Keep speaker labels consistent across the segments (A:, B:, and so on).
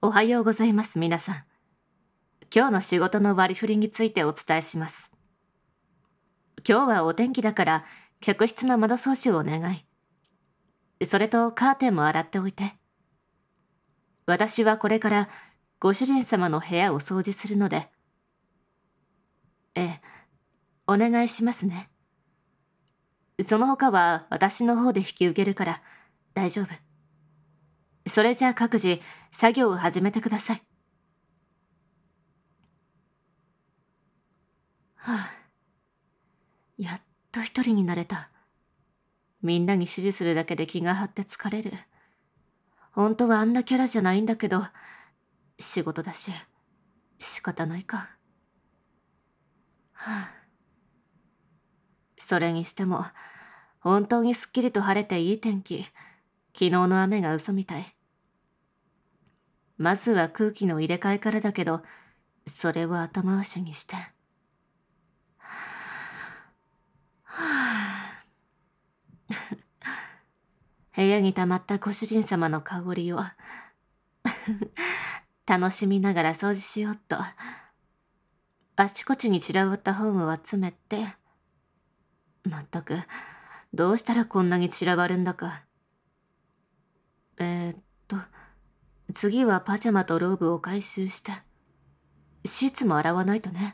A: おはようございます、皆さん。今日の仕事の割り振りについてお伝えします。今日はお天気だから、客室の窓掃除をお願い。それとカーテンも洗っておいて。私はこれからご主人様の部屋を掃除するので。ええ、お願いしますね。その他は私の方で引き受けるから大丈夫。それじゃあ各自作業を始めてください。はあ、やっと一人になれた。みんなに指示するだけで気が張って疲れる。本当はあんなキャラじゃないんだけど、仕事だし、仕方ないか。はあ、それにしても、本当にすっきりと晴れていい天気。昨日の雨が嘘みたい。まずは空気の入れ替えからだけど、それを後回しにして。部屋に溜まったご主人様の香りを楽しみながら掃除しようと。あちこちに散らばった本を集めて。まったく、どうしたらこんなに散らばるんだか。えーっと、次はパジャマとローブを回収して、シーツも洗わないとね。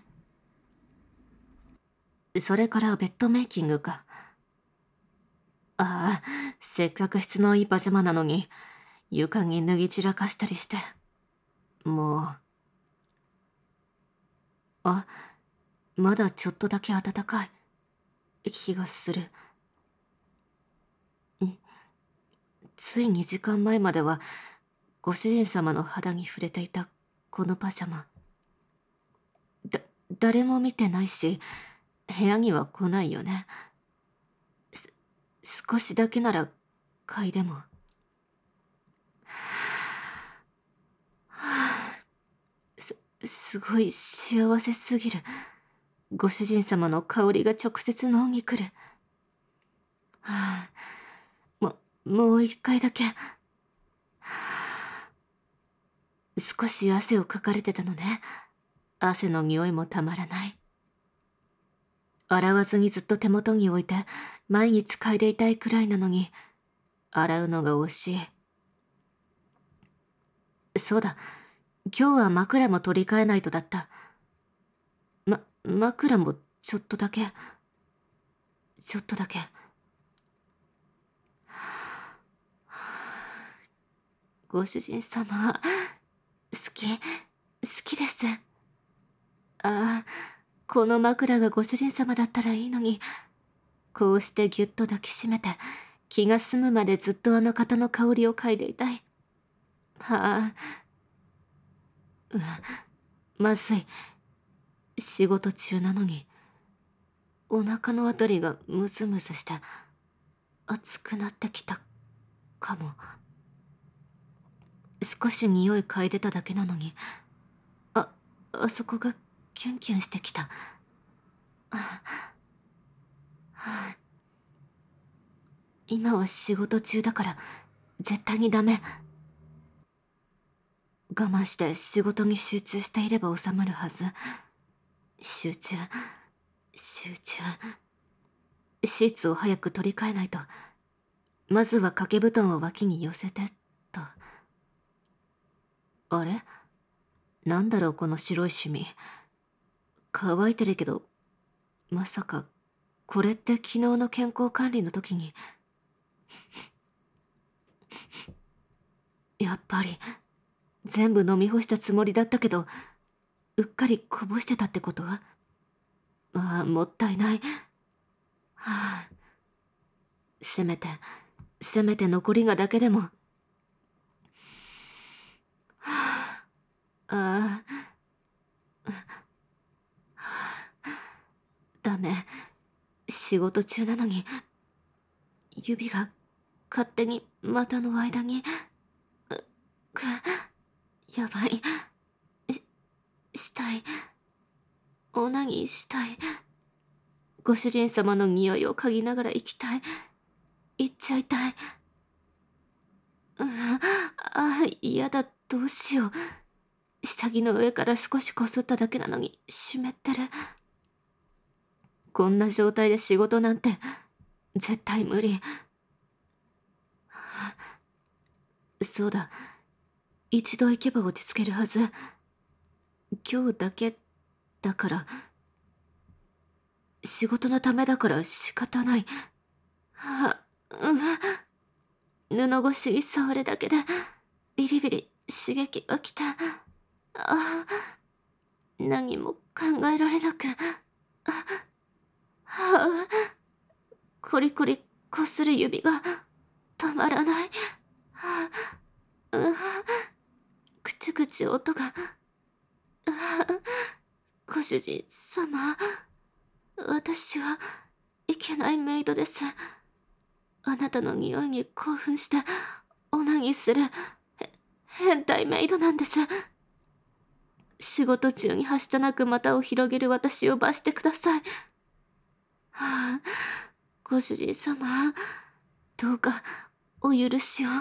A: それからベッドメイキングか。ああ、せっかく質のいいパジャマなのに、床に脱ぎ散らかしたりして。もう。あ、まだちょっとだけ暖かい気がする。つい2時間前までは、ご主人様の肌に触れていたこのパジャマ。誰も見てないし、部屋には来ないよね。少しだけなら、嗅いでも。すごい幸せすぎる。ご主人様の香りが直接脳に来る。はあ、もう一回だけ。少し汗をかかれてたのね。汗の匂いもたまらない。洗わずにずっと手元に置いて、毎日嗅いでいたいくらいなのに、洗うのが惜しい。そうだ、今日は枕も取り替えないとだった。枕もちょっとだけ。ちょっとだけ。ご主人様、好きです。ああ、この枕がご主人様だったらいいのに、こうしてぎゅっと抱きしめて、気が済むまでずっとあの方の香りを嗅いでいたい。はあ、まずい。仕事中なのに、お腹のあたりがムズムズして、熱くなってきたかも。少し匂い嗅いでただけなのに、あそこがキュンキュンしてきた。今は仕事中だから絶対にダメ。我慢して仕事に集中していれば収まるはず。集中。シーツを早く取り替えないと。まずは掛け布団を脇に寄せてと。あれ、なんだろうこの白いシミ。乾いてるけど、まさかこれって昨日の健康管理の時に。やっぱり全部飲み干したつもりだったけど、うっかりこぼしてたってことは。もったいない。はあ、せめて残りがだけでも。はあ、ダメ。仕事中なのに、指が勝手に股の間に。やばい。したい。オナニーしたい。ご主人様の匂いを嗅ぎながら行きたい。行っちゃいたい。 嫌だ、どうしよう。下着の上から少しこすっただけなのに湿ってる。こんな状態で仕事なんて絶対無理。そうだ、一度行けば落ち着けるはず。今日だけだから、仕事のためだから仕方ない。布越しに触るだけでビリビリ刺激が来た。何も考えられなく、コリコリこする指が止まらない。くちゅくちゅ音が。ご主人様、私はいけないメイドです。あなたの匂いに興奮してオナニーする変態メイドなんです。仕事中にはしたなく股を広げる私を罰してください。ご主人様、どうかお許しを。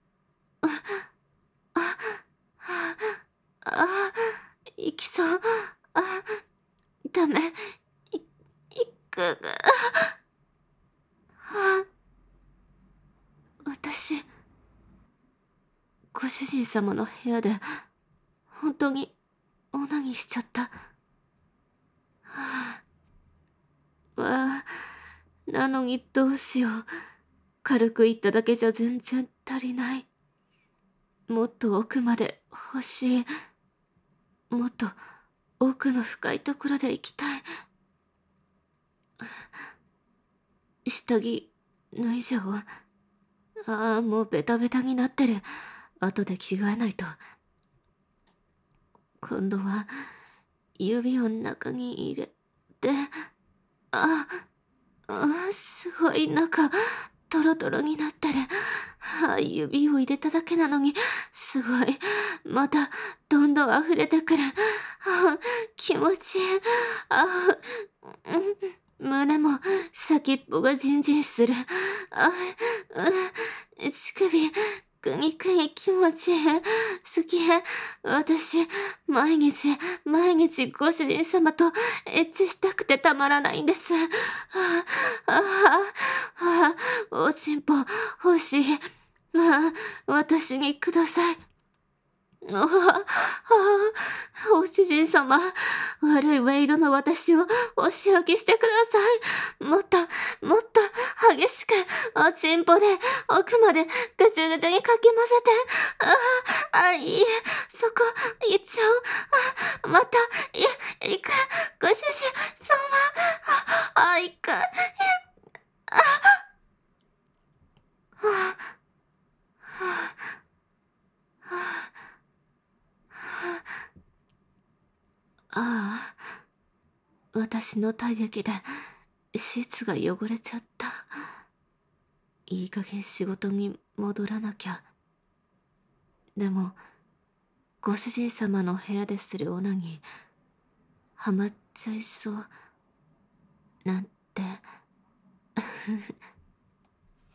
A: 行きそう。ダメ。行く。私、ご主人様の部屋で本当にオナニーしちゃった。なのにどうしよう。軽く言っただけじゃ全然足りない。もっと奥まで欲しい。もっと奥の深いところで行きたい。下着脱いじゃおう。もうベタベタになってる。後で着替えないと。今度は指を中に入れて、すごい中トロトロになってる。指を入れただけなのにすごい。またどんどん溢れてくる。気持ちいい。胸も先っぽがジンジンする。乳首くにくに気持ちいい。好き。私毎日ご主人様とエッチしたくてたまらないんです。おちんぽ欲しい。私にください。お主人様、悪いウェイドの私をお仕置きしてください。もっと激しくおちんぽで奥までぐちゅぐちゅにかき混ぜて。いいえ、そこ行っちゃおう。また行く。ご主人様、行く。私の体液でシーツが汚れちゃった。いい加減仕事に戻らなきゃ。でもご主人様の部屋でするオナにハマっちゃいそうなんて